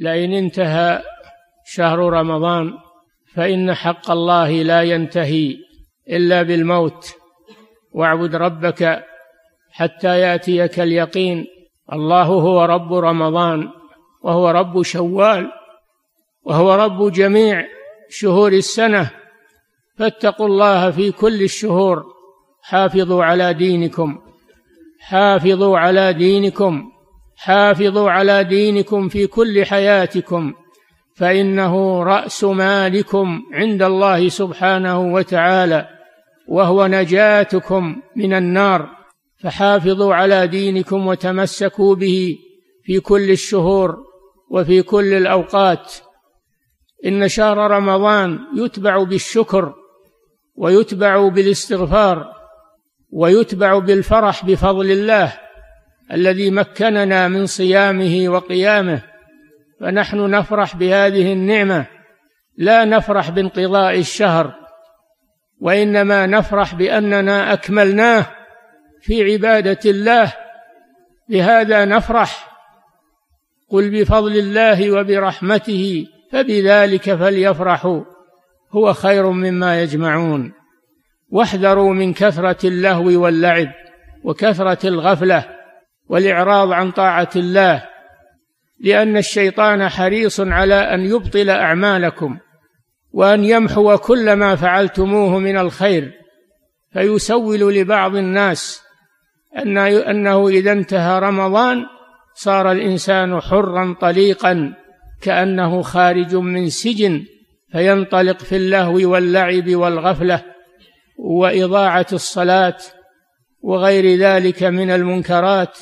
لئن انتهى شهر رمضان فإن حق الله لا ينتهي إلا بالموت، واعبد ربك حتى يأتيك اليقين. الله هو رب رمضان، وهو رب شوال، وهو رب جميع شهور السنة، فاتقوا الله في كل الشهور. حافظوا على دينكم، حافظوا على دينكم، حافظوا على دينكم في كل حياتكم، فإنه رأس مالكم عند الله سبحانه وتعالى، وهو نجاتكم من النار. فحافظوا على دينكم وتمسكوا به في كل الشهور وفي كل الأوقات. إن شهر رمضان يتبع بالشكر، ويتبع بالاستغفار، ويتبع بالفرح بفضل الله الذي مكننا من صيامه وقيامه، فنحن نفرح بهذه النعمة، لا نفرح بانقضاء الشهر، وإنما نفرح بأننا أكملناه في عبادة الله، بهذا نفرح. قل بفضل الله وبرحمته فبذلك فليفرحوا هو خير مما يجمعون. واحذروا من كثرة اللهو واللعب وكثرة الغفلة والإعراض عن طاعة الله، لأن الشيطان حريص على أن يبطل أعمالكم وأن يمحو كل ما فعلتموه من الخير، فيسول لبعض الناس أنه إذا انتهى رمضان صار الإنسان حرا طليقا كأنه خارج من سجن، فينطلق في اللهو واللعب والغفلة وإضاعة الصلاة وغير ذلك من المنكرات.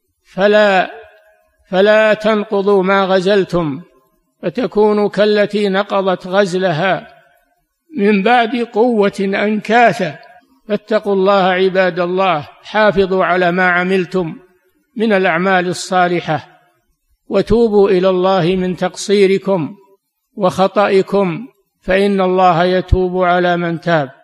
فلا تنقضوا ما غزلتم فتكونوا كالتي نقضت غزلها من بعد قوة أنكاثا. فاتقوا الله عباد الله، حافظوا على ما عملتم من الأعمال الصالحة، وتوبوا إلى الله من تقصيركم وخطئكم، فإن الله يتوب على من تاب.